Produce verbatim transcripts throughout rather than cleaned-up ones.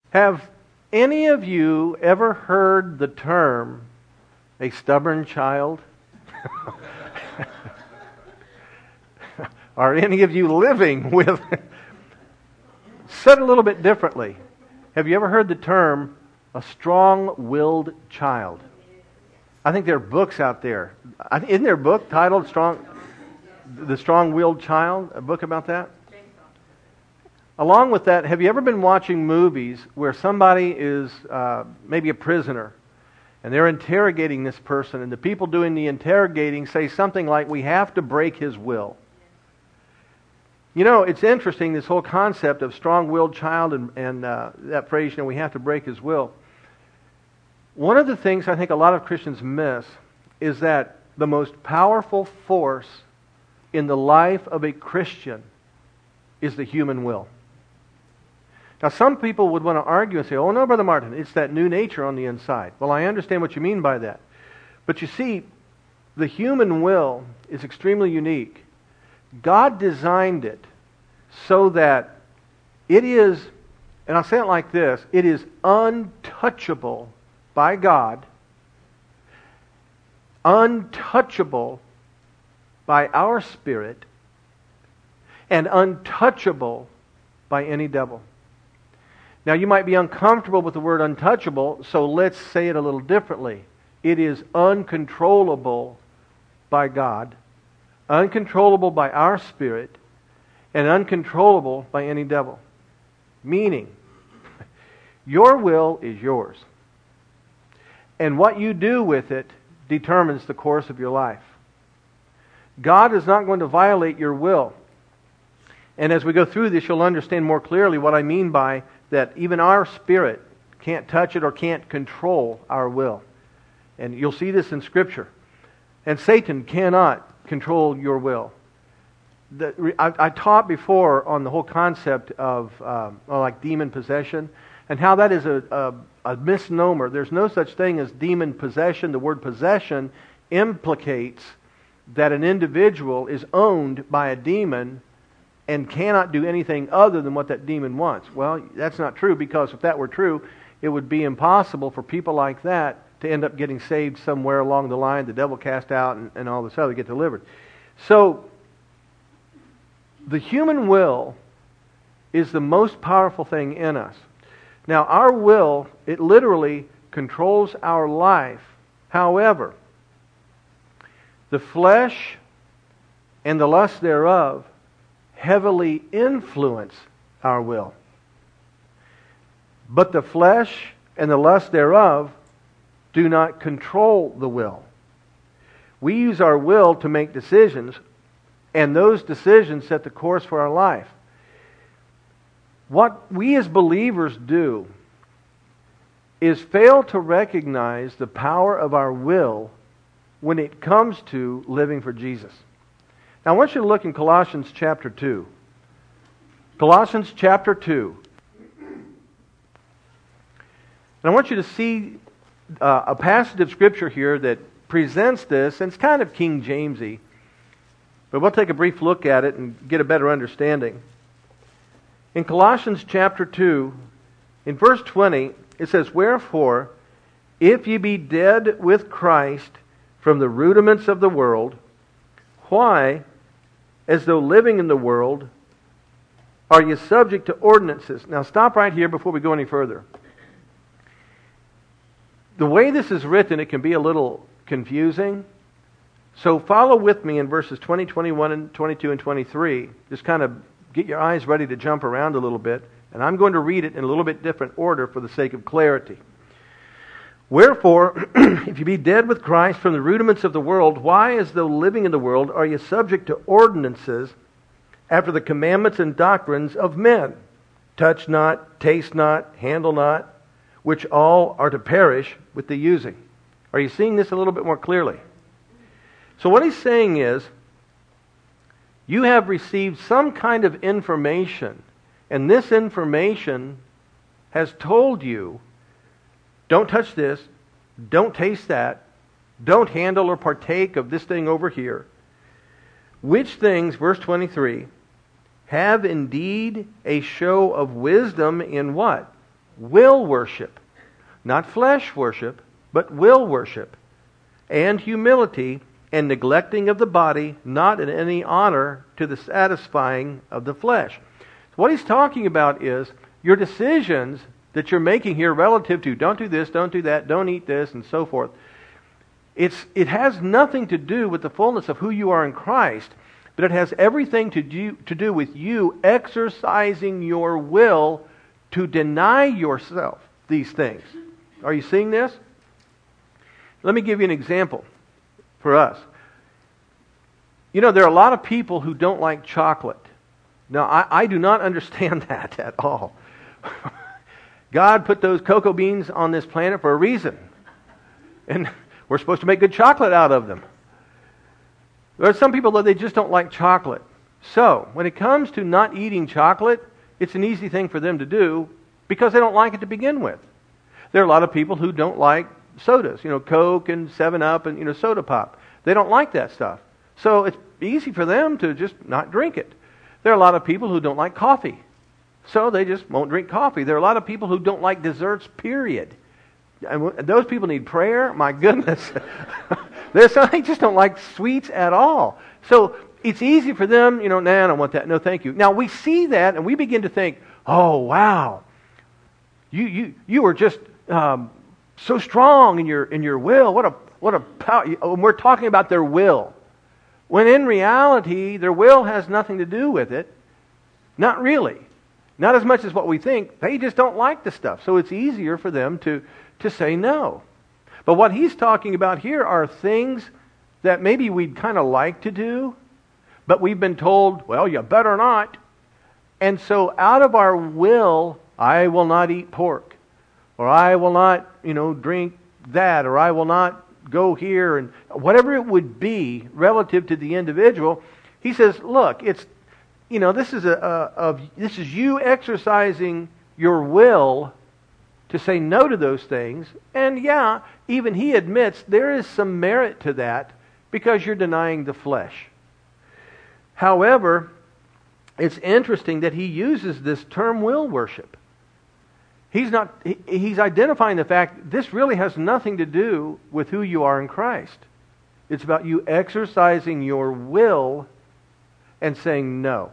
Have any of you ever heard the term a stubborn child? Are any of you living with... Said a little bit differently. Have you ever heard the term a strong-willed child? I think there are books out there. Isn't there a book titled Strong, The Strong-Willed Child? A book about that? Along with that, have you ever been watching movies where somebody is uh, maybe a prisoner and they're interrogating this person, and the people doing the interrogating say something like, "We have to break his will"? You know, it's interesting, this whole concept of strong-willed child and, and uh, that phrase, you know, we have to break his will. One of the things I think a lot of Christians miss is that the most powerful force in the life of a Christian is the human will. Now, some people would want to argue and say, "Oh no, Brother Martin, it's that new nature on the inside." Well, I understand what you mean by that. But you see, the human will is extremely unique. God designed it so that it is, and I'll say it like this, it is untouchable by God, untouchable by our spirit, and untouchable by any devil. Now, you might be uncomfortable with the word untouchable, so let's say it a little differently. It is uncontrollable by God, uncontrollable by our spirit, and uncontrollable by any devil. Meaning, your will is yours. And what you do with it determines the course of your life. God is not going to violate your will. And as we go through this, you'll understand more clearly what I mean by that even our spirit can't touch it or can't control our will. And you'll see this in Scripture. And Satan cannot control your will. The, I, I taught before on the whole concept of um, like demon possession and how that is a, a, a misnomer. There's no such thing as demon possession. The word possession implicates that an individual is owned by a demon and cannot do anything other than what that demon wants. Well, that's not true, because if that were true, it would be impossible for people like that to end up getting saved somewhere along the line, the devil cast out, and, and all this other, get delivered. So, the human will is the most powerful thing in us. Now, our will, it literally controls our life. However, the flesh and the lust thereof heavily influence our will. But the flesh and the lust thereof do not control the will. We use our will to make decisions, and those decisions set the course for our life. What we as believers do is fail to recognize the power of our will when it comes to living for Jesus. Now I want you to look in Colossians chapter two. Colossians chapter two. And I want you to see uh, a passage of Scripture here that presents this, and it's kind of King Jamesy, but we'll take a brief look at it and get a better understanding. In Colossians chapter two, in verse twenty, it says, "Wherefore, if ye be dead with Christ from the rudiments of the world, why, as though living in the world, are you subject to ordinances?" Now stop right here before we go any further. The way this is written, it can be a little confusing. So follow with me in verses twenty, twenty-one, and twenty-two, and twenty-three. Just kind of get your eyes ready to jump around a little bit. And I'm going to read it in a little bit different order for the sake of clarity. "Wherefore, if you be dead with Christ from the rudiments of the world, why, as though living in the world, are you subject to ordinances after the commandments and doctrines of men? Touch not, taste not, handle not, which all are to perish with the using." Are you seeing this a little bit more clearly? So what he's saying is, you have received some kind of information, and this information has told you, don't touch this, don't taste that, don't handle or partake of this thing over here. Which things, verse twenty-three, have indeed a show of wisdom in what? will worship. Not flesh worship, but will worship. And humility and neglecting of the body, not in any honor to the satisfying of the flesh. So what he's talking about is your decisions that you're making here relative to don't do this, don't do that, don't eat this, and so forth. It's, it has nothing to do with the fullness of who you are in Christ, but it has everything to do, to do with you exercising your will to deny yourself these things. Are you seeing this? Let me give you an example for us. You know, there are a lot of people who don't like chocolate. Now, I, I do not understand that at all. God put those cocoa beans on this planet for a reason. And we're supposed to make good chocolate out of them. There are some people that they just don't like chocolate. So, when it comes to not eating chocolate, it's an easy thing for them to do because they don't like it to begin with. There are a lot of people who don't like sodas, you know, Coke and seven up and, you know, soda pop. They don't like that stuff. So it's easy for them to just not drink it. There are a lot of people who don't like coffee. So they just won't drink coffee. There are a lot of people who don't like desserts, period. And those people need prayer. My goodness. There's some, they just don't like sweets at all. So it's easy for them, you know, nah, I don't want that. No, thank you. Now we see that and we begin to think, oh, wow. You you you are just um, so strong in your in your will. What a what a power. And we're talking about their will. When in reality, their will has nothing to do with it. Not really. Not as much as what we think. They just don't like the stuff. So it's easier for them to, to say no. But what he's talking about here are things that maybe we'd kind of like to do, but we've been told, well, you better not. And so out of our will, I will not eat pork. Or I will not, you know, drink that. Or I will not go here, and whatever it would be relative to the individual, he says, look, it's, you know, this is a, a of this is you exercising your will to say no to those things. And yeah, even he admits there is some merit to that because you're denying the flesh. However, it's interesting that he uses this term will worship. He's not. He, he's identifying the fact this really has nothing to do with who you are in Christ. It's about you exercising your will and saying no.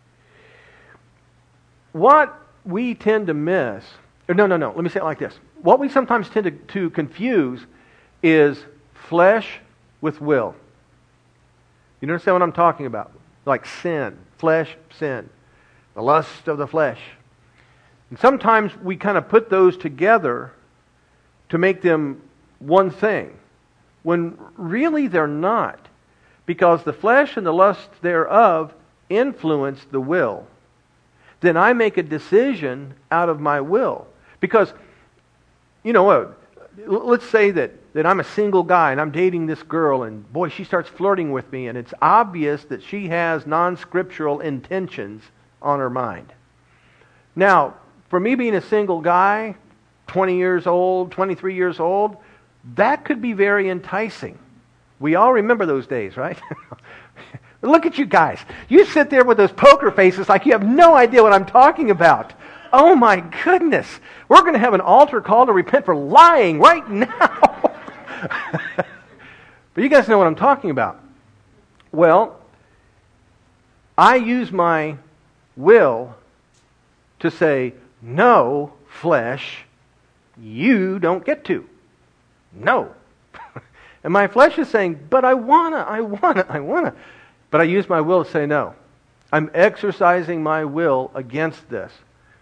What we tend to miss, or no, no, no, let me say it like this. What we sometimes tend to, to confuse is flesh with will. You understand what I'm talking about? Like sin, flesh, sin, the lust of the flesh. And sometimes we kind of put those together to make them one thing, when really they're not, because the flesh and the lust thereof influence the will. Then I make a decision out of my will. Because, you know, let's say that, that I'm a single guy and I'm dating this girl and boy, she starts flirting with me and it's obvious that she has non-scriptural intentions on her mind. Now, for me being a single guy, twenty years old, twenty-three years old, that could be very enticing. We all remember those days, right? Look at you guys. You sit there with those poker faces like you have no idea what I'm talking about. Oh my goodness. We're going to have an altar call to repent for lying right now. But you guys know what I'm talking about. Well, I use my will to say, no, flesh, you don't get to. No. And my flesh is saying, but I wanna, I wanna, I wanna. But I use my will to say no. I'm exercising my will against this.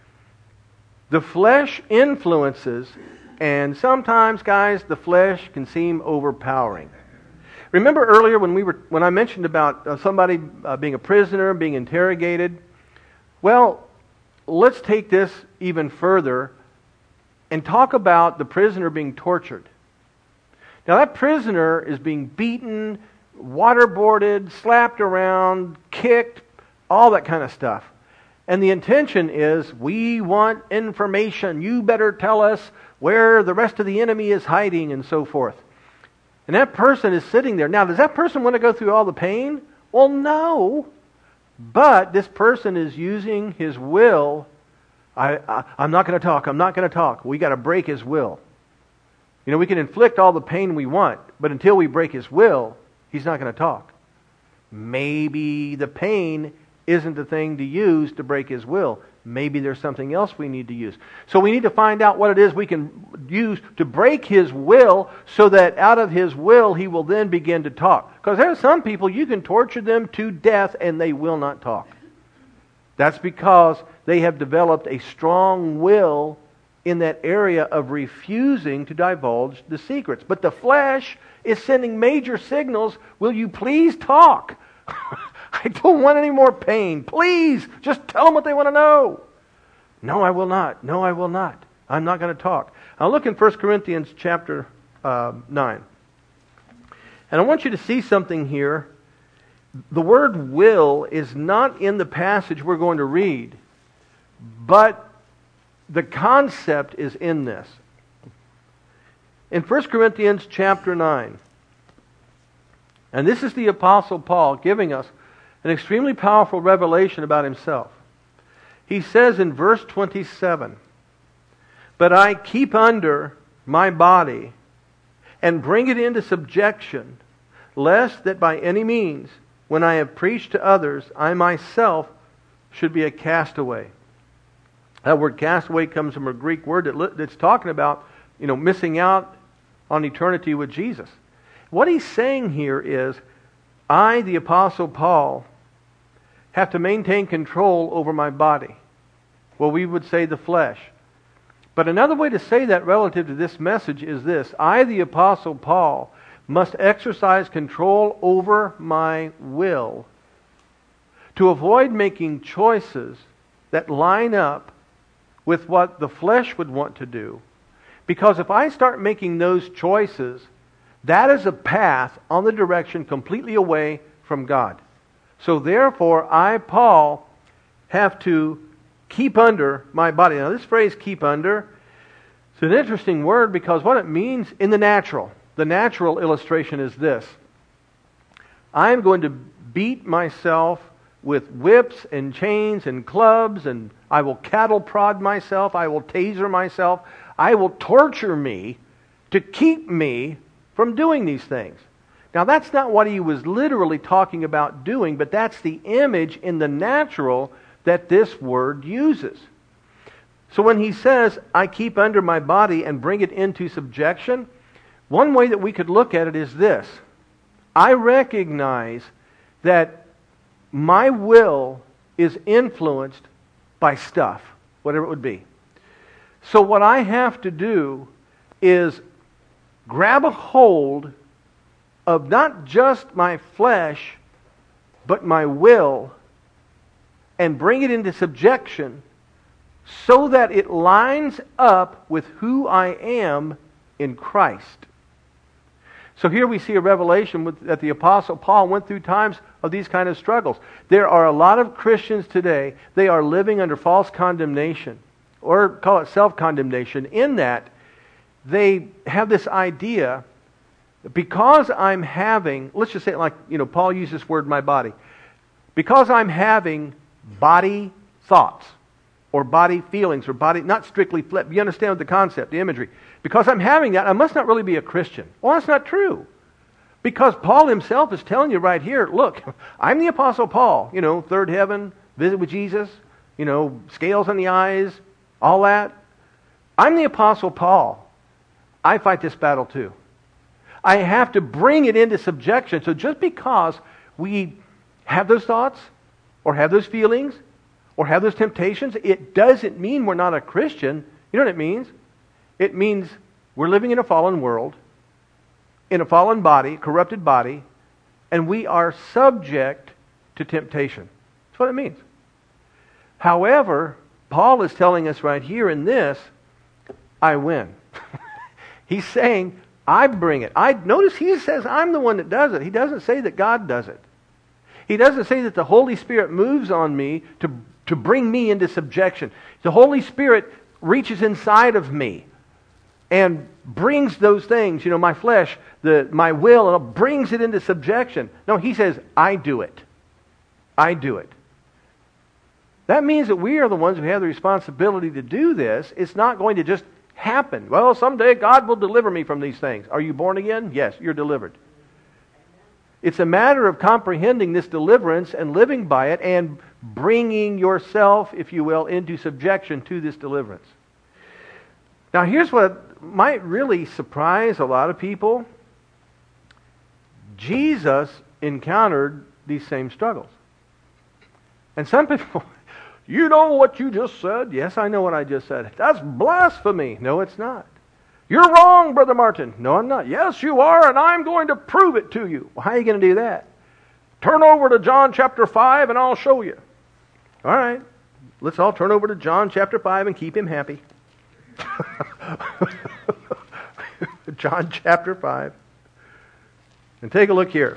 The flesh influences, and sometimes, guys, the flesh can seem overpowering. Remember earlier when we were when I mentioned about uh, somebody uh, being a prisoner, being interrogated? Well, let's take this even further and talk about the prisoner being tortured. Now that prisoner is being beaten, waterboarded, slapped around, kicked, all that kind of stuff. And the intention is, we want information. You better tell us where the rest of the enemy is hiding and so forth. And that person is sitting there. Now, does that person want to go through all the pain? Well, no. But this person is using his will I, I, I'm not going to talk. I'm not going to talk. We got to break his will. You know, we can inflict all the pain we want, but until we break his will, he's not going to talk. Maybe the pain isn't the thing to use to break his will. Maybe there's something else we need to use. So we need to find out what it is we can use to break his will so that out of his will he will then begin to talk. Because there are some people you can torture them to death and they will not talk. That's because they have developed a strong will in that area of refusing to divulge the secrets. But the flesh is sending major signals. Will you please talk? I don't want any more pain. Please, just tell them what they want to know. No, I will not. No, I will not. I'm not going to talk. Now look in First Corinthians chapter uh, nine. And I want you to see something here. The word will is not in the passage we're going to read, but the concept is in this. In First Corinthians chapter nine, and this is the Apostle Paul giving us an extremely powerful revelation about himself. He says in verse twenty-seven, "But I keep under my body and bring it into subjection, lest that by any means, when I have preached to others, I myself should be a castaway." That word castaway comes from a Greek word that, that's talking about, you know, missing out on eternity with Jesus. What he's saying here is, I, the Apostle Paul, have to maintain control over my body. Well, we would say the flesh. But another way to say that relative to this message is this. I, the Apostle Paul, must exercise control over my will to avoid making choices that line up with what the flesh would want to do. Because if I start making those choices, that is a path on the direction completely away from God. So therefore, I, Paul, have to keep under my body. Now this phrase, keep under, it's an interesting word because what it means in the natural, the natural illustration is this. I am going to beat myself with whips and chains and clubs, and I will cattle prod myself, I will taser myself, I will torture me to keep me from doing these things. Now that's not what he was literally talking about doing, but that's the image in the natural that this word uses. So when he says, I keep under my body and bring it into subjection, one way that we could look at it is this. I recognize that my will is influenced by stuff, whatever it would be. So what I have to do is grab a hold of not just my flesh, but my will, and bring it into subjection so that it lines up with who I am in Christ. So here we see a revelation with, that the Apostle Paul went through times of these kind of struggles. There are a lot of Christians today, they are living under false condemnation, or call it self-condemnation, in that they have this idea, because I'm having, let's just say it like, you know, Paul used this word, my body. Because I'm having body thoughts, or body feelings, or body, not strictly flip. You understand the concept, the imagery. Because I'm having that, I must not really be a Christian. Well, that's not true. Because Paul himself is telling you right here, look, I'm the Apostle Paul, you know, third heaven, visit with Jesus, you know, scales on the eyes, all that. I'm the Apostle Paul. I fight this battle too. I have to bring it into subjection. So just because we have those thoughts, or have those feelings, or have those temptations, it doesn't mean we're not a Christian. You know what it means? It means we're living in a fallen world, in a fallen body, corrupted body, and we are subject to temptation. That's what it means. However, Paul is telling us right here in this, I win. He's saying, I bring it. I notice he says I'm the one that does it. He doesn't say that God does it. He doesn't say that the Holy Spirit moves on me to, to bring me into subjection. The Holy Spirit reaches inside of me and brings those things, you know, my flesh, the my will, and brings it into subjection. No, he says, I do it. I do it. That means that we are the ones who have the responsibility to do this. It's not going to just happen. Well, someday God will deliver me from these things. Are you born again? Yes, you're delivered. It's a matter of comprehending this deliverance and living by it and bringing yourself, if you will, into subjection to this deliverance. Now, here's what might really surprise a lot of people. Jesus encountered these same struggles. And some people, you know what you just said? Yes, I know what I just said. That's blasphemy. No, it's not. You're wrong, Brother Martin. No, I'm not. Yes, you are, and I'm going to prove it to you. Well, how are you going to do that? Turn over to John chapter five and I'll show you. All right. Let's all turn over to John chapter five and keep him happy. John chapter five. And take a look here.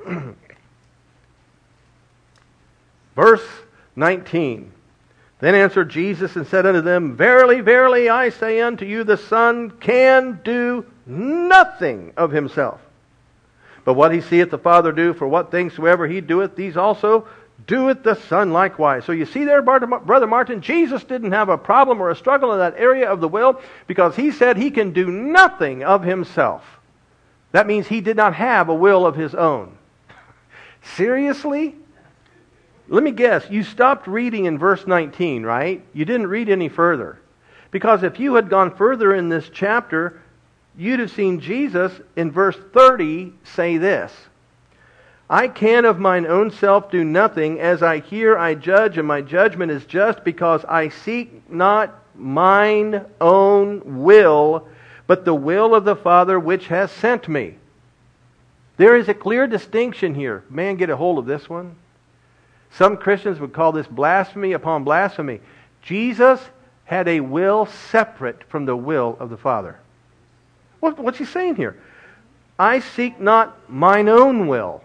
Verse nineteen. Then answered Jesus and said unto them, Verily, verily, I say unto you, the Son can do nothing of himself. But what he seeth the Father do, for what things soever he doeth, these also doeth the Son likewise. So you see there, Brother Martin, Jesus didn't have a problem or a struggle in that area of the will because he said he can do nothing of himself. That means he did not have a will of his own. Seriously? Let me guess, you stopped reading in verse nineteen, right? You didn't read any further. Because if you had gone further in this chapter, you'd have seen Jesus in verse thirty say this. I can of mine own self do nothing. As I hear, I judge, and my judgment is just, because I seek not mine own will, but the will of the Father which has sent me. There is a clear distinction here. Man, get a hold of this one. Some Christians would call this blasphemy upon blasphemy. Jesus had a will separate from the will of the Father. What, what's he saying here? I seek not mine own will,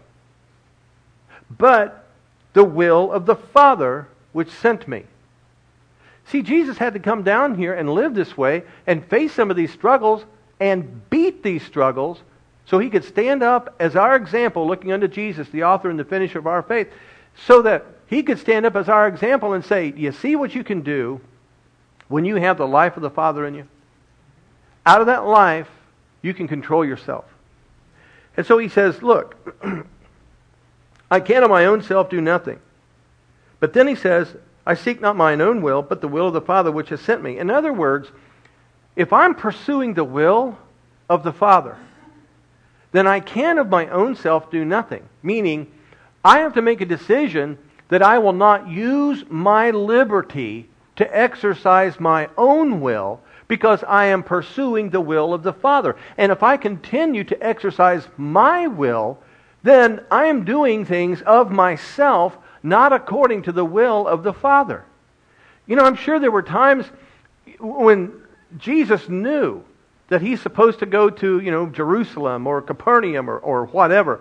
but the will of the Father which sent me. See, Jesus had to come down here and live this way and face some of these struggles and beat these struggles so he could stand up as our example, looking unto Jesus, the author and the finisher of our faith, so that he could stand up as our example and say, you see what you can do when you have the life of the Father in you? Out of that life, you can control yourself. And so he says, look, I can of my own self do nothing. But then he says, I seek not mine own will, but the will of the Father which has sent me. In other words, if I'm pursuing the will of the Father, then I can of my own self do nothing. Meaning, I have to make a decision that I will not use my liberty to exercise my own will because I am pursuing the will of the Father. And if I continue to exercise my will, then I am doing things of myself, not according to the will of the Father. You know, I'm sure there were times when Jesus knew that he's supposed to go to, you know, Jerusalem or Capernaum or, or whatever.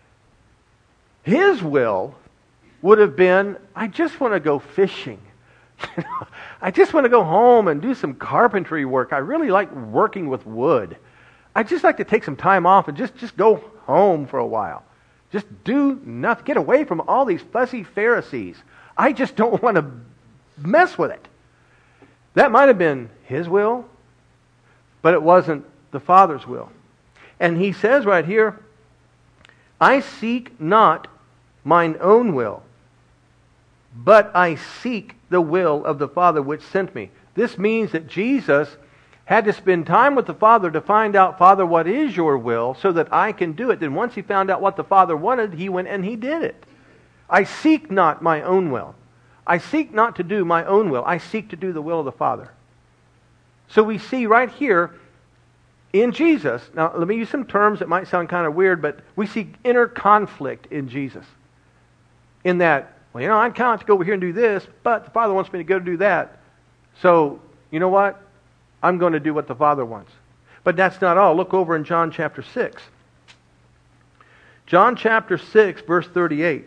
His will would have been, I just want to go fishing. I just want to go home and do some carpentry work. I really like working with wood. I'd just like to take some time off and just, just go home for a while. Just do nothing. Get away from all these fussy Pharisees. I just don't want to mess with it. That might have been his will, but it wasn't the Father's will. And he says right here, I seek not mine own will, but I seek the will of the Father which sent me. This means that Jesus had to spend time with the Father to find out, Father, what is your will, so that I can do it. Then once he found out what the Father wanted, he went and he did it. I seek not my own will. I seek not to do my own will. I seek to do the will of the Father. So we see right here in Jesus, now let me use some terms that might sound kind of weird, but we see inner conflict in Jesus. In that, well, you know, I kind of have to go over here and do this, but the Father wants me to go do that. So, you know what? I'm going to do what the Father wants. But that's not all. Look over in John chapter six. John chapter six, verse thirty-eight.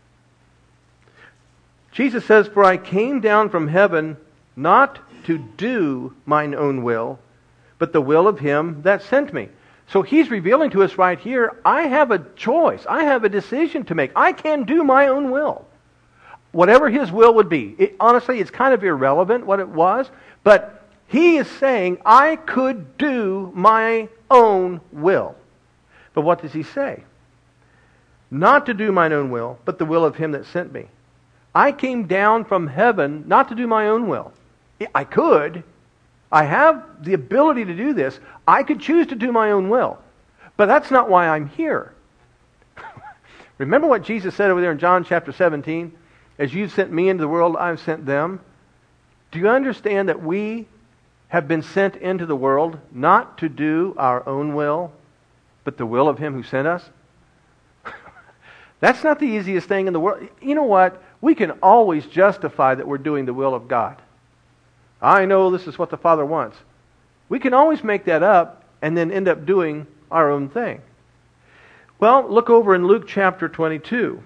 Jesus says, For I came down from heaven not to do mine own will, but the will of him that sent me. So he's revealing to us right here, I have a choice. I have a decision to make. I can do my own will. whatever His will would be. It, honestly, it's kind of irrelevant what it was, but He is saying, I could do my own will. But what does He say? Not to do mine own will, but the will of Him that sent me. I came down from heaven not to do my own will. I could. I have the ability to do this. I could choose to do my own will. But that's not why I'm here. Remember what Jesus said over there in John chapter seventeen? As you've sent me into the world, I've sent them. Do you understand that we have been sent into the world not to do our own will, but the will of Him who sent us? That's not the easiest thing in the world. You know what? We can always justify that we're doing the will of God. I know this is what the Father wants. We can always make that up and then end up doing our own thing. Well, look over in Luke chapter twenty-two.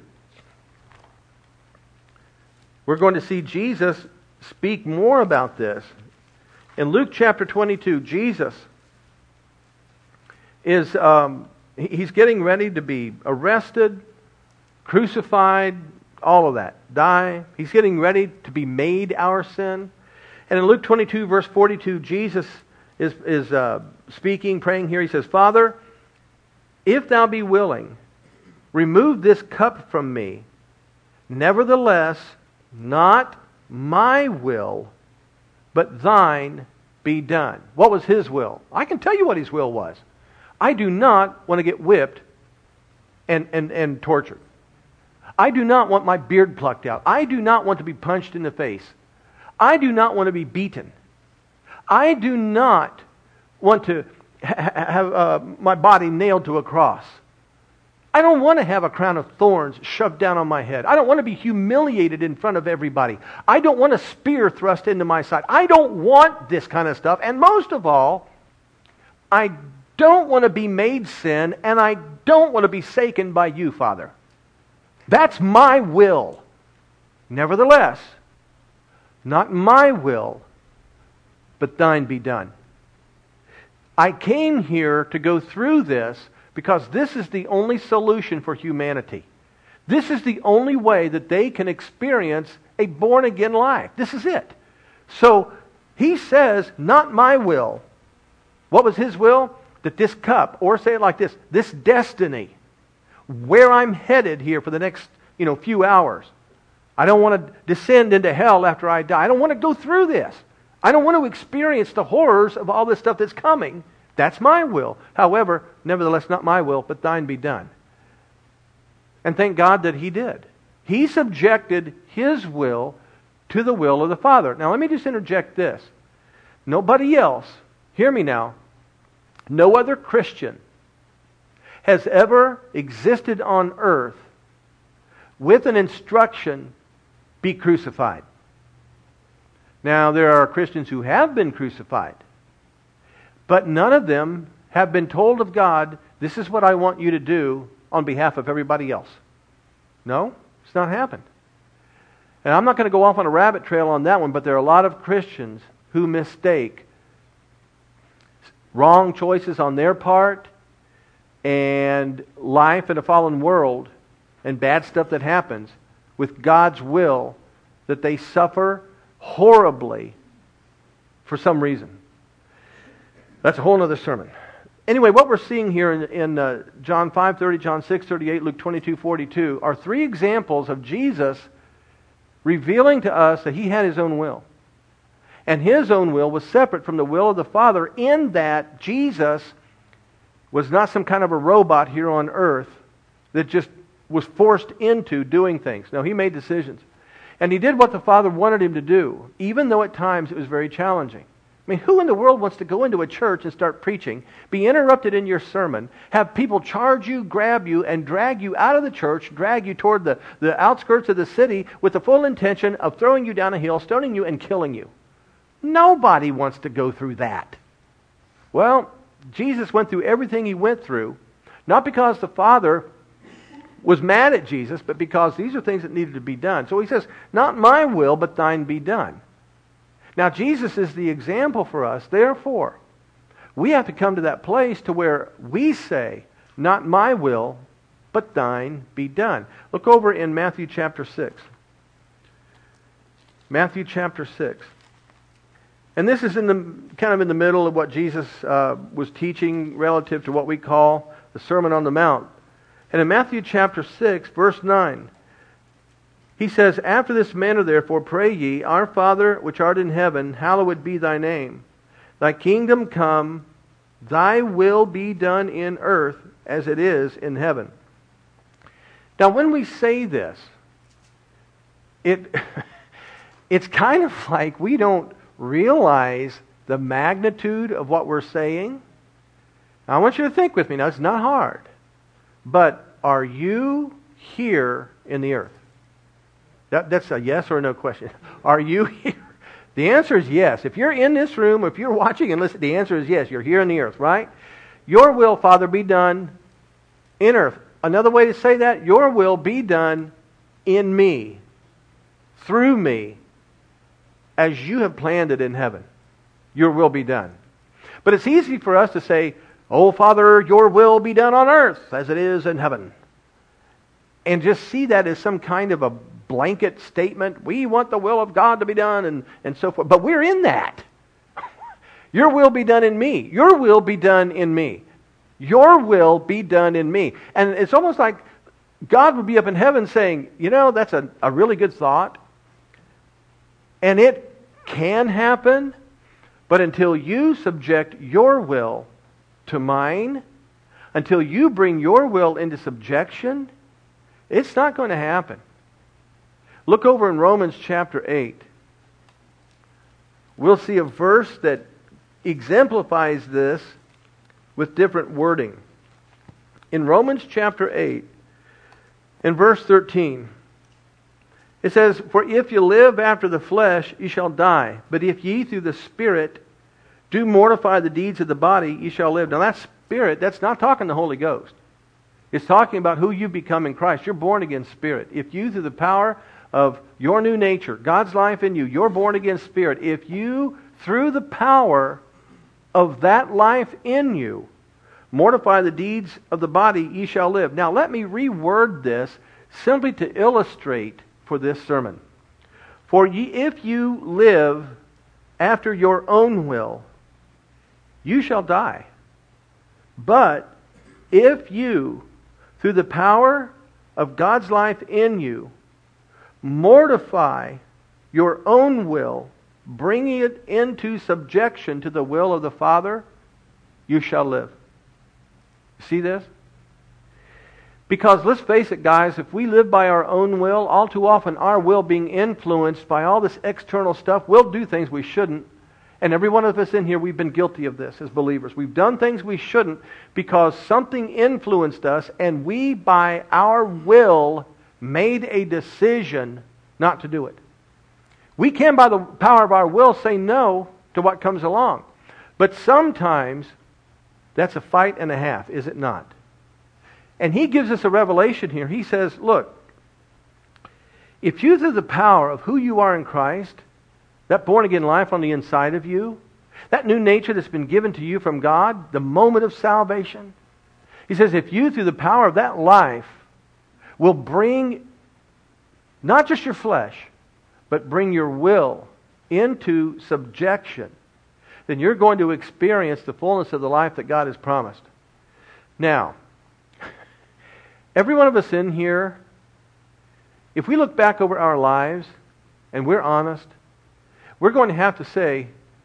We're going to see Jesus speak more about this. In Luke chapter twenty-two, Jesus is um, he's getting ready to be arrested, crucified, all of that, die. He's getting ready to be made our sin. And in Luke twenty-two, verse forty-two, Jesus is, is uh, speaking, praying here. He says, Father, if Thou be willing, remove this cup from me. Nevertheless, not my will, but Thine be done. What was His will? I can tell you what His will was. I do not want to get whipped and, and, and tortured. I do not want my beard plucked out. I do not want to be punched in the face. I do not want to be beaten. I do not want to ha- have uh, my body nailed to a cross. I don't want to have a crown of thorns shoved down on my head. I don't want to be humiliated in front of everybody. I don't want a spear thrust into my side. I don't want this kind of stuff. And most of all, I don't want to be made sin, and I don't want to be shaken by You, Father. That's my will. Nevertheless, not my will, but Thine be done. I came here to go through this because this is the only solution for humanity. This is the only way that they can experience a born-again life. This is it. So, He says, not my will. What was His will? That this cup, or say it like this, this destiny, where I'm headed here for the next, you know, few hours. I don't want to descend into hell after I die. I don't want to go through this. I don't want to experience the horrors of all this stuff that's coming. That's my will. However, nevertheless, not my will, but Thine be done. And thank God that He did. He subjected His will to the will of the Father. Now, let me just interject this. Nobody else, hear me now, no other Christian has ever existed on earth with an instruction, be crucified. Now, there are Christians who have been crucified, but none of them have been told of God, this is what I want you to do on behalf of everybody else. No, it's not happened. And I'm not going to go off on a rabbit trail on that one, but there are a lot of Christians who mistake wrong choices on their part and life in a fallen world and bad stuff that happens with God's will, that they suffer horribly for some reason. That's a whole other sermon. Anyway, what we're seeing here in, in uh, John five thirty, John six thirty-eight, Luke twenty-two forty-two are three examples of Jesus revealing to us that He had His own will. And His own will was separate from the will of the Father, in that Jesus was not some kind of a robot here on earth that just was forced into doing things. No, He made decisions. And He did what the Father wanted Him to do, even though at times it was very challenging. I mean, who in the world wants to go into a church and start preaching, be interrupted in your sermon, have people charge you, grab you, and drag you out of the church, drag you toward the, the outskirts of the city with the full intention of throwing you down a hill, stoning you, and killing you? Nobody wants to go through that. Well, Jesus went through everything He went through, not because the Father was mad at Jesus, but because these are things that needed to be done. So He says, not my will, but Thine be done. Now, Jesus is the example for us. Therefore, we have to come to that place to where we say, not my will, but Thine be done. Look over in Matthew chapter six. Matthew chapter six. And this is in the kind of in the middle of what Jesus uh, was teaching relative to what we call the Sermon on the Mount. And in Matthew chapter six, verse nine, he says, "After this manner therefore pray ye, Our Father which art in heaven, hallowed be thy name. Thy kingdom come, thy will be done in earth as it is in heaven." Now when we say this, it it's kind of like we don't realize the magnitude of what we're saying. Now, I want you to think with me. Now, it's not hard. But are you here in the earth? That, that's a yes or a no question. Are you here? The answer is yes. If you're in this room, if you're watching and listening, the answer is yes. You're here in the earth, right? Your will, Father, be done in earth. Another way to say that, your will be done in me, through me, as you have planned it in heaven. Your will be done. But it's easy for us to say, "Oh, Father, your will be done on earth as it is in heaven." And just see that as some kind of a blanket statement. We want the will of God to be done and, and so forth. But we're in that. Your will be done in me. Your will be done in me. Your will be done in me. And it's almost like God would be up in heaven saying, you know, that's a, a really good thought. And it can happen, but until you subject your will to mine, until you bring your will into subjection, it's not going to happen. Look over in Romans chapter eight. We'll see a verse that exemplifies this with different wording. In Romans chapter eight, in verse thirteen, it says, "For if you live after the flesh, ye shall die. But if ye through the Spirit do mortify the deeds of the body, ye shall live." Now that Spirit, that's not talking the Holy Ghost. It's talking about who you become in Christ. You're born again Spirit. If you through the power of your new nature, God's life in you, you're born again Spirit. If you through the power of that life in you mortify the deeds of the body, ye shall live. Now let me reword this simply to illustrate for this sermon. "For ye, if you live after your own will, you shall die. But if you, through the power of God's life in you, mortify your own will, bringing it into subjection to the will of the Father, you shall live." See this? Because let's face it, guys, if we live by our own will, all too often our will being influenced by all this external stuff, we'll do things we shouldn't. And every one of us in here, we've been guilty of this as believers. We've done things we shouldn't because something influenced us, and we, by our will, made a decision not to do it. We can, by the power of our will, say no to what comes along. But sometimes, that's a fight and a half, is it not? And he gives us a revelation here. He says, look, if you through the power of who you are in Christ, that born-again life on the inside of you, that new nature that's been given to you from God, the moment of salvation, he says, if you through the power of that life will bring not just your flesh, but bring your will into subjection, then you're going to experience the fullness of the life that God has promised. Now, every one of us in here, if we look back over our lives and we're honest, we're going to have to say,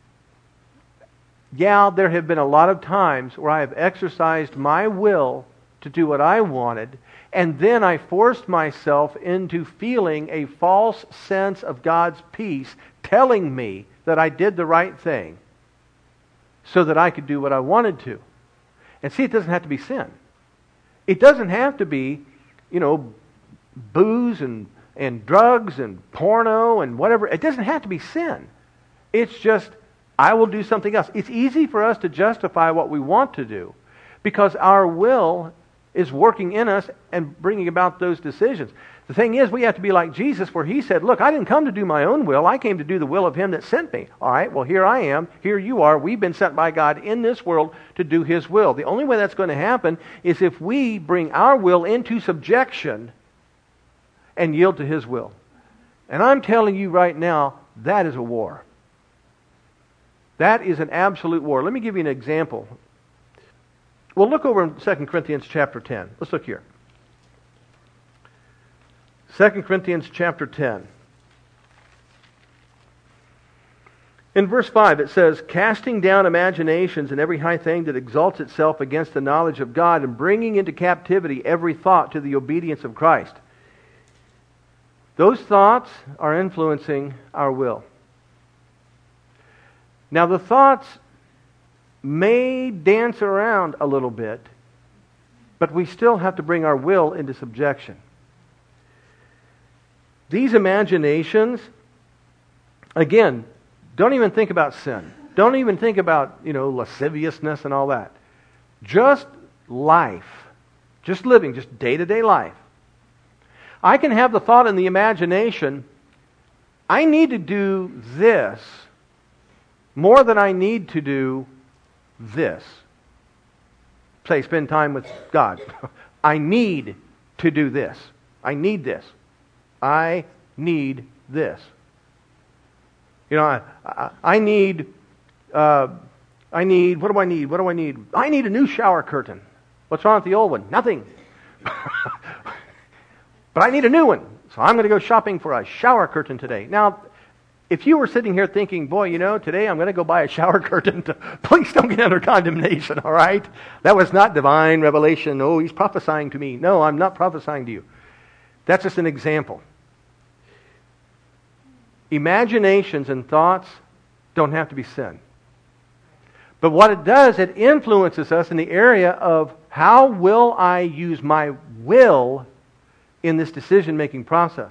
yeah, there have been a lot of times where I have exercised my will to do what I wanted, and then I forced myself into feeling a false sense of God's peace telling me that I did the right thing so that I could do what I wanted to. And see, it doesn't have to be sin. It doesn't have to be, you know, booze and, and drugs and porno and whatever. It doesn't have to be sin. It's just, I will do something else. It's easy for us to justify what we want to do because our will is working in us and bringing about those decisions. The thing is, we have to be like Jesus, where He said, look, I didn't come to do my own will. I came to do the will of Him that sent me. All right, well, here I am. Here you are. We've been sent by God in this world to do His will. The only way that's going to happen is if we bring our will into subjection and yield to His will. And I'm telling you right now, that is a war. That is an absolute war. Let me give you an example. Well, look over in Second Corinthians chapter ten. Let's look here. Second Corinthians chapter ten. In verse five it says, casting down imaginations and every high thing that exalts itself against the knowledge of God, and bringing into captivity every thought to the obedience of Christ. Those thoughts are influencing our will. Now the thoughts may dance around a little bit, but we still have to bring our will into subjection. These imaginations, again, don't even think about sin. Don't even think about, you know, lasciviousness and all that. Just life. Just living, just day-to-day life. I can have the thought in the imagination, I need to do this more than I need to do this. Say, spend time with God. I need to do this. I need this. I need this. You know, I, I, I need, uh, I need, what do I need? What do I need? I need a new shower curtain. What's wrong with the old one? Nothing. But I need a new one. So I'm going to go shopping for a shower curtain today. Now, if you were sitting here thinking, boy, you know, today I'm going to go buy a shower curtain, to, please don't get under condemnation, all right? That was not divine revelation. Oh, he's prophesying to me. No, I'm not prophesying to you. That's just an example. Imaginations and thoughts don't have to be sin. But what it does, it influences us in the area of how will I use my will in this decision-making process.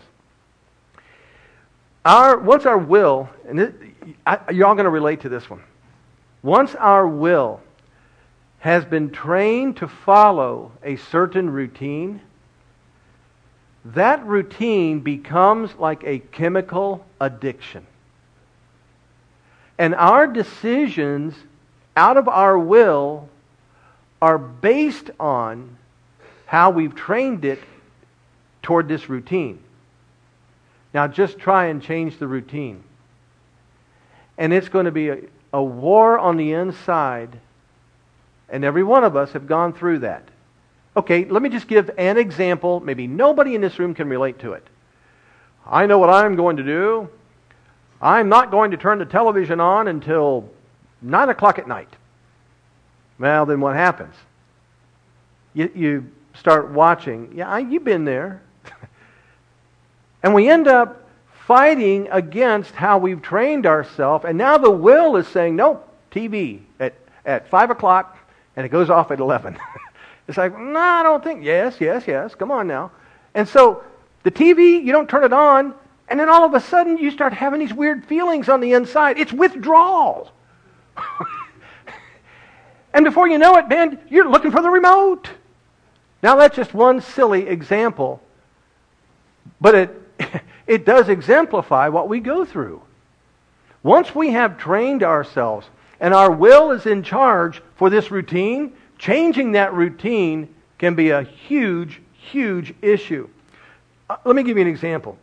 Our once our will, and it, I, you're all going to relate to this one. Once our will has been trained to follow a certain routine, that routine becomes like a chemical addiction. And our decisions out of our will are based on how we've trained it toward this routine. Now just try and change the routine. And it's going to be a, a war on the inside. And every one of us have gone through that. Okay, let me just give an example. Maybe nobody in this room can relate to it. I know what I'm going to do. I'm not going to turn the television on until nine o'clock at night. Well, then what happens? You, you start watching. Yeah, I, you've been there. And we end up fighting against how we've trained ourselves. And now the will is saying, nope, T V at, at five o'clock, and it goes off at eleven. It's like, no, I don't think. Yes, yes, yes. Come on now. And so the T V, you don't turn it on, and then all of a sudden you start having these weird feelings on the inside. It's withdrawal. And before you know it, man, you're looking for the remote. Now that's just one silly example. But it it does exemplify what we go through. Once we have trained ourselves and our will is in charge for this routine, changing that routine can be a huge, huge issue. Uh, let me give you an example.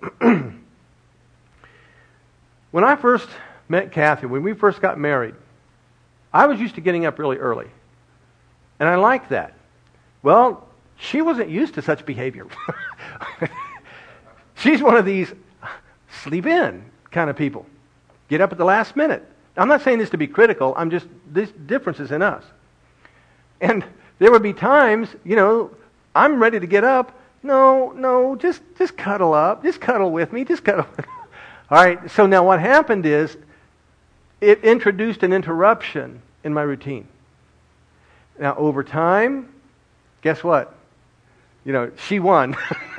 When I first met Kathy, when we first got married, I was used to getting up really early. And I liked that. Well, she wasn't used to such behavior. She's one of these sleep in kind of people. Get up at the last minute. I'm not saying this to be critical. I'm just, this differences in us. And there would be times, you know, I'm ready to get up. No, no, just just cuddle up. Just cuddle with me. Just cuddle. All right, so now what happened is it introduced an interruption in my routine. Now, over time, guess what? You know, she won.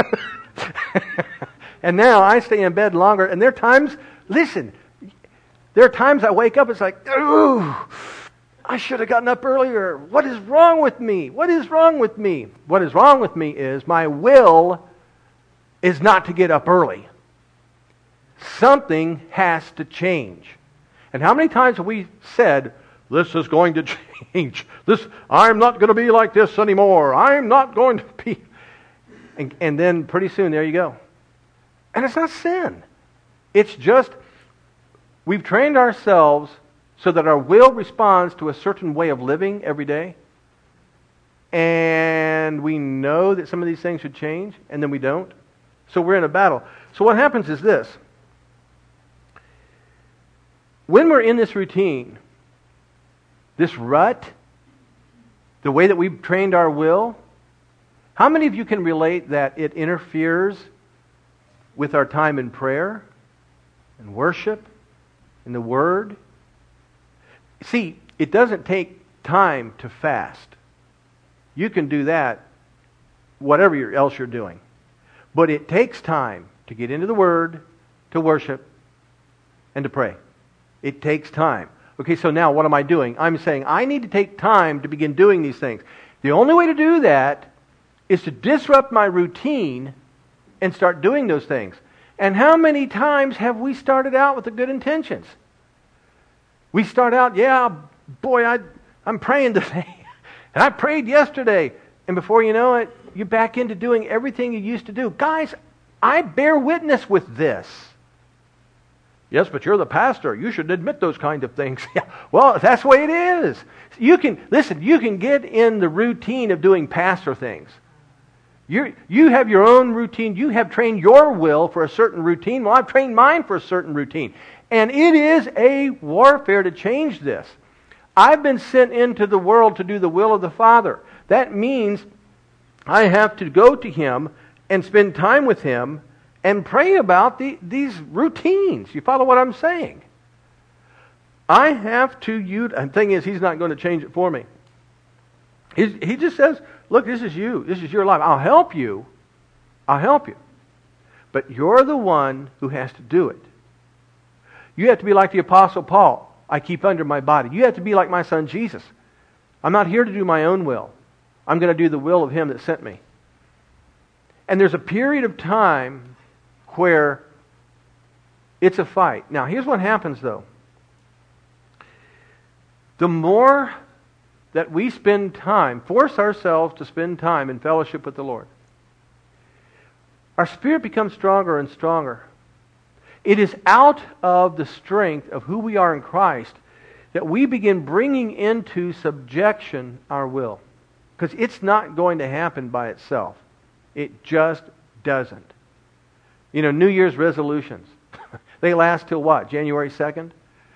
And now I stay in bed longer. And there are times, listen, there are times I wake up, it's like, ooh, I should have gotten up earlier. What is wrong with me? What is wrong with me? What is wrong with me is my will is not to get up early. Something has to change. And how many times have we said, this is going to change. This, I'm not going to be like this anymore. I'm not going to be. And, and then pretty soon, there you go. And it's not sin. It's just, we've trained ourselves so that our will responds to a certain way of living every day. And we know that some of these things should change, and then we don't. So we're in a battle. So what happens is this. When we're in this routine, this rut, the way that we've trained our will, how many of you can relate that it interferes with our time in prayer and worship and the Word? See, it doesn't take time to fast. You can do that whatever you're, else you're doing. But it takes time to get into the Word, to worship, and to pray. It takes time. Okay, so now what am I doing? I'm saying I need to take time to begin doing these things. The only way to do that is to disrupt my routine and start doing those things. And how many times have we started out with the good intentions? We start out, yeah, boy, I, I'm praying today. And I prayed yesterday. And before you know it, you're back into doing everything you used to do. Guys, I bear witness with this. Yes, but you're the pastor. You should admit those kind of things. Yeah, well, that's the way it is. You can, listen, you can get in the routine of doing pastor things. You you have your own routine. You have trained your will for a certain routine. Well, I've trained mine for a certain routine. And it is a warfare to change this. I've been sent into the world to do the will of the Father. That means I have to go to Him and spend time with Him and pray about the, these routines. You follow what I'm saying? I have to use... And the thing is, He's not going to change it for me. He's, he just says, look, this is you. This is your life. I'll help you. I'll help you. But you're the one who has to do it. You have to be like the Apostle Paul. I keep under my body. You have to be like my son Jesus. I'm not here to do my own will. I'm going to do the will of Him that sent me. And there's a period of time where it's a fight. Now, here's what happens, though. The more that we spend time, force ourselves to spend time in fellowship with the Lord, our spirit becomes stronger and stronger. It is out of the strength of who we are in Christ that we begin bringing into subjection our will. Because it's not going to happen by itself. It just doesn't. You know, New Year's resolutions. They last till what? January second?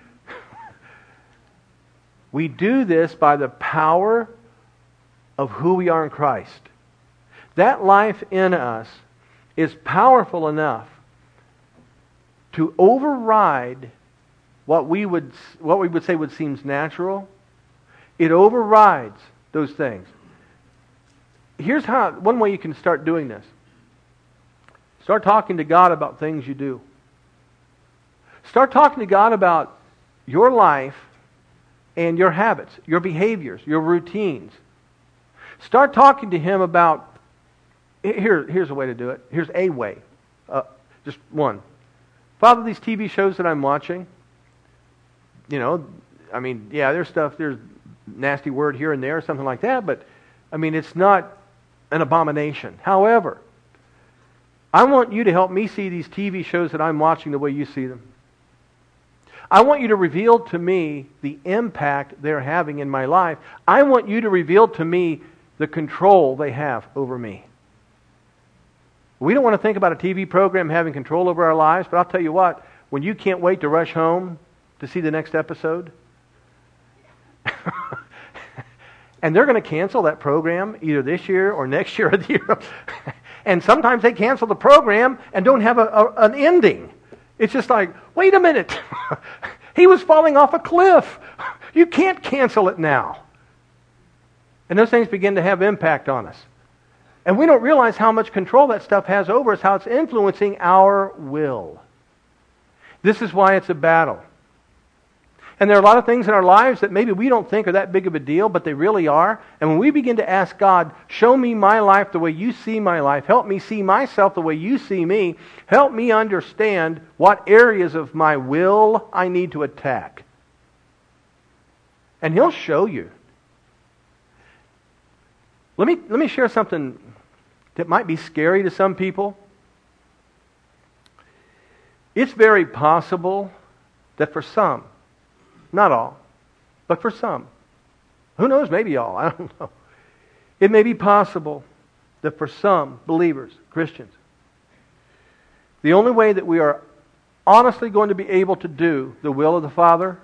We do this by the power of who we are in Christ. That life in us is powerful enough to override what we would what we would say would seem natural. It overrides those things. Here's how one way you can start doing this. Start talking to God about things you do. Start talking to God about your life and your habits, your behaviors, your routines. Start talking to Him about, here, here's a way to do it. Here's a way. Uh, just one. Father, these T V shows that I'm watching, you know, I mean, yeah, there's stuff, there's nasty word here and there, something like that, but, I mean, it's not an abomination. However, I want you to help me see these T V shows that I'm watching the way you see them. I want you to reveal to me the impact they're having in my life. I want you to reveal to me the control they have over me. We don't want to think about a T V program having control over our lives, but I'll tell you what, when you can't wait to rush home to see the next episode, and they're going to cancel that program either this year or next year or the year. And sometimes they cancel the program and don't have a, a, an ending. It's just like, wait a minute. He was falling off a cliff. You can't cancel it now. And those things begin to have impact on us. And we don't realize how much control that stuff has over us, how it's influencing our will. This is why it's a battle. And there are a lot of things in our lives that maybe we don't think are that big of a deal, but they really are. And when we begin to ask God, show me my life the way you see my life, help me see myself the way you see me, help me understand what areas of my will I need to attack. And He'll show you. Let me, let me share something that might be scary to some people. It's very possible that for some, not all, but for some, who knows, maybe all, I don't know. It may be possible that for some believers, Christians, the only way that we are honestly going to be able to do the will of the Father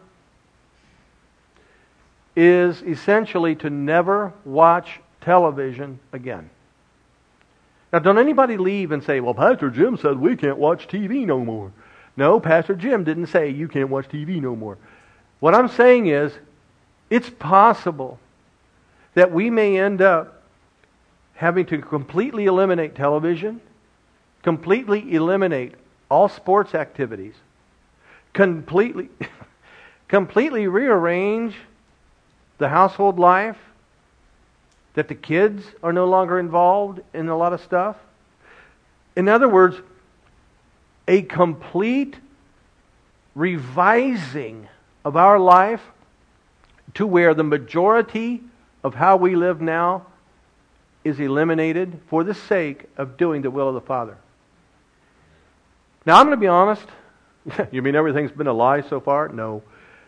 is essentially to never watch television again. Now, don't anybody leave and say, well, Pastor Jim said we can't watch T V no more. No, Pastor Jim didn't say you can't watch T V no more. What I'm saying is, it's possible that we may end up having to completely eliminate television, completely eliminate all sports activities, completely, completely rearrange the household life, that the kids are no longer involved in a lot of stuff. In other words, a complete revising of our life to where the majority of how we live now is eliminated for the sake of doing the will of the Father. Now, I'm going to be honest. You mean everything's been a lie so far? No.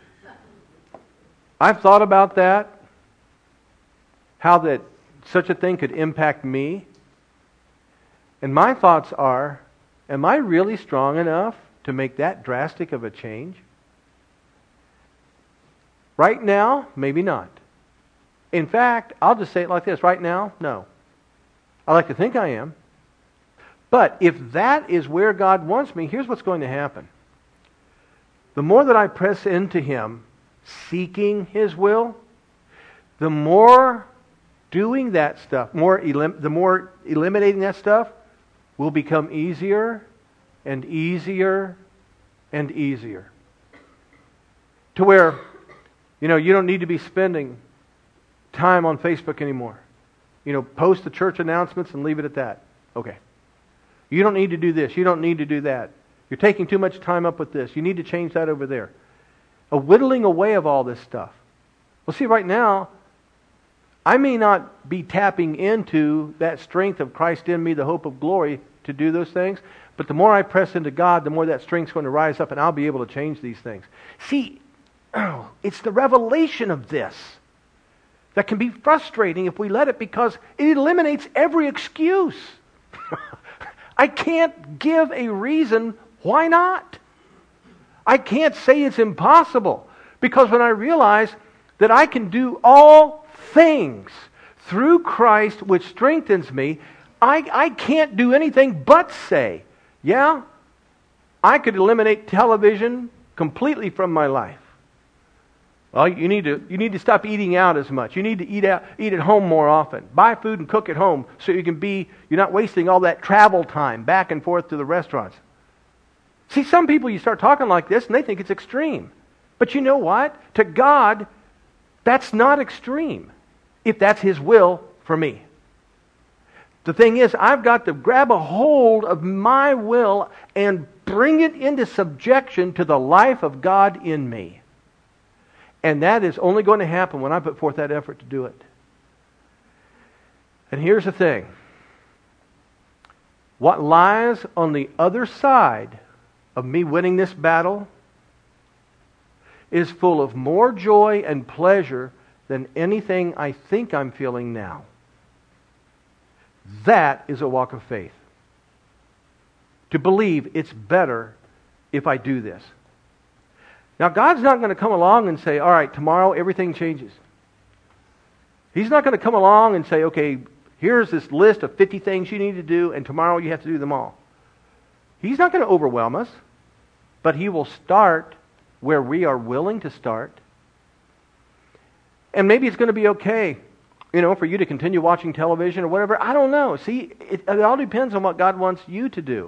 I've thought about that. How that such a thing could impact me. And my thoughts are, am I really strong enough to make that drastic of a change? Right now, maybe not. In fact, I'll just say it like this. Right now, no. I like to think I am. But if that is where God wants me, here's what's going to happen. The more that I press into Him, seeking His will, the more doing that stuff, more elim- the more eliminating that stuff will become easier and easier and easier. To where, you know, you don't need to be spending time on Facebook anymore. You know, post the church announcements and leave it at that. Okay. You don't need to do this. You don't need to do that. You're taking too much time up with this. You need to change that over there. A whittling away of all this stuff. Well, see, right now, I may not be tapping into that strength of Christ in me, the hope of glory, to do those things. But the more I press into God, the more that strength's going to rise up and I'll be able to change these things. See, oh, it's the revelation of this that can be frustrating if we let it, because it eliminates every excuse. I can't give a reason why not. I can't say it's impossible, because when I realize that I can do all things through Christ which strengthens me, I, I can't do anything but say, yeah, I could eliminate television completely from my life. Well, you need to you need to stop eating out as much. You need to eat out eat at home more often. Buy food and cook at home so you can be you're not wasting all that travel time back and forth to the restaurants. See, some people, you start talking like this and they think it's extreme. But you know what? To God, that's not extreme, if that's His will for me. The thing is, I've got to grab a hold of my will and bring it into subjection to the life of God in me. And that is only going to happen when I put forth that effort to do it. And here's the thing. What lies on the other side of me winning this battle is full of more joy and pleasure than anything I think I'm feeling now. That is a walk of faith. To believe it's better if I do this. Now, God's not going to come along and say, all right, tomorrow everything changes. He's not going to come along and say, okay, here's this list of fifty things you need to do, and tomorrow you have to do them all. He's not going to overwhelm us, but He will start where we are willing to start. And maybe it's going to be okay, you know, for you to continue watching television or whatever. I don't know. See, it, it all depends on what God wants you to do.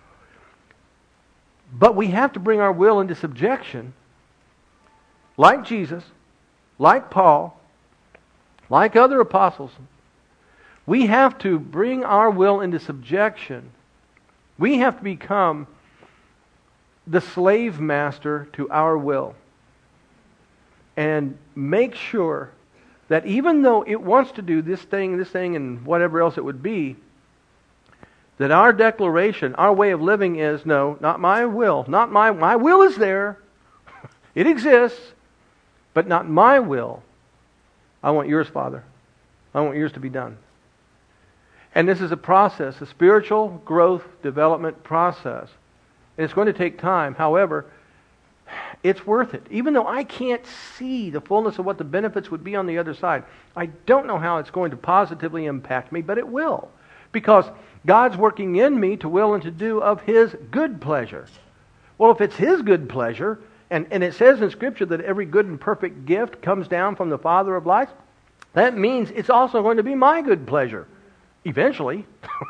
But we have to bring our will into subjection, like Jesus, like Paul, like other apostles. We have to bring our will into subjection. We have to become the slave master to our will. And make sure that even though it wants to do this thing, this thing, and whatever else it would be, That our declaration, our way of living is, no, not my will. Not my, my will is there. It exists. But not my will. I want yours, Father. I want yours to be done. And this is a process, a spiritual growth development process. And it's going to take time. However, it's worth it. Even though I can't see the fullness of what the benefits would be on the other side, I don't know how it's going to positively impact me, but it will. Because God's working in me to will and to do of His good pleasure. Well, if it's His good pleasure, and, and it says in Scripture that every good and perfect gift comes down from the Father of lights, that means it's also going to be my good pleasure. Eventually.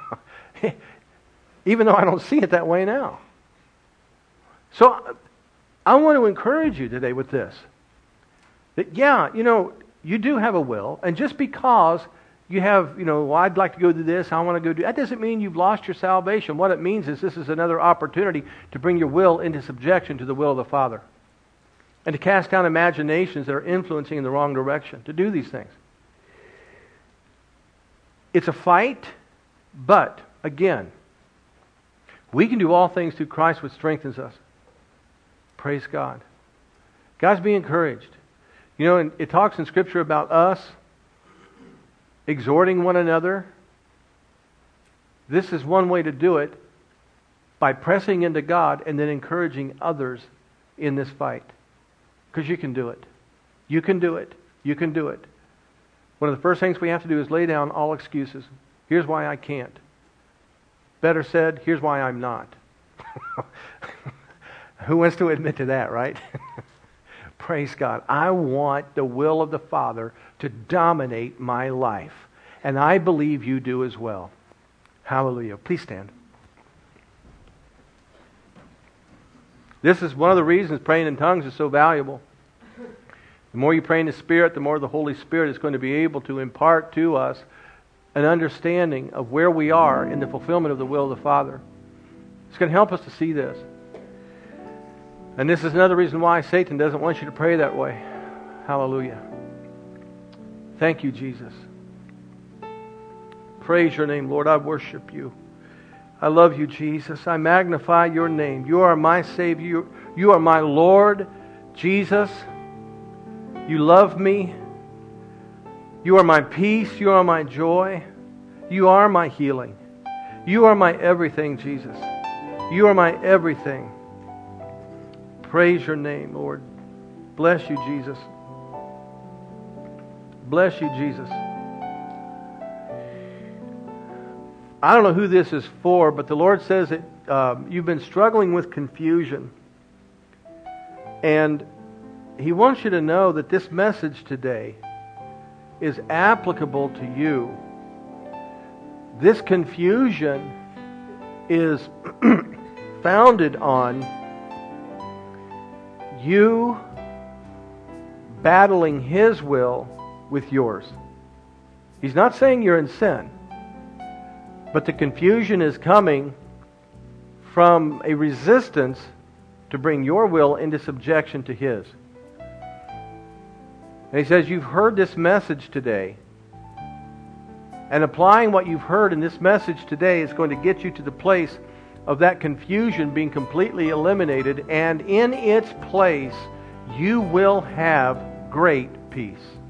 Even though I don't see it that way now. So, I want to encourage you today with this. That, yeah, you know, you do have a will, and just because you have, you know, well, I'd like to go do this, I want to go do that doesn't mean you've lost your salvation. What it means is this is another opportunity to bring your will into subjection to the will of the Father. And to cast down imaginations that are influencing in the wrong direction. To do these things. It's a fight, but, again, we can do all things through Christ which strengthens us. Praise God. Guys, be encouraged. You know, it talks in Scripture about us exhorting one another. This is one way to do it, by pressing into God and then encouraging others in this fight. Because you can do it. You can do it. You can do it. One of the first things we have to do is lay down all excuses. Here's why I can't. Better said, here's why I'm not. Who wants to admit to that, right? Praise God. I want the will of the Father to dominate my life. And I believe you do as well. Hallelujah. Please stand. This is one of the reasons praying in tongues is so valuable. The more you pray in the Spirit, the more the Holy Spirit is going to be able to impart to us an understanding of where we are in the fulfillment of the will of the Father. It's going to help us to see this. And this is another reason why Satan doesn't want you to pray that way. Hallelujah. Thank you, Jesus. Praise your name, Lord. I worship you. I love you, Jesus. I magnify your name. You are my Savior. You are my Lord, Jesus. You love me. You are my peace. You are my joy. You are my healing. You are my everything, Jesus. You are my everything. Praise your name, Lord. Bless you, Jesus. Bless you, Jesus. I don't know who this is for, but the Lord says that um, you've been struggling with confusion. And He wants you to know that this message today is applicable to you. This confusion is founded on you battling His will with yours. He's not saying you're in sin, but the confusion is coming from a resistance to bring your will into subjection to His. And He says, you've heard this message today. And applying what you've heard in this message today is going to get you to the place of that confusion being completely eliminated. And in its place, you will have great peace.